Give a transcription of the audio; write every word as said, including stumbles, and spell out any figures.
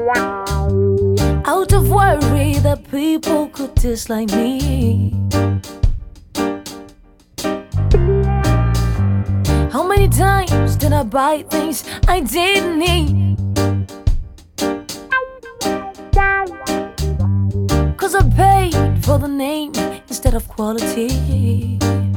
Out of worry that people could dislike me. How many times did I buy things I didn't need? Cause I paid for the name instead of quality.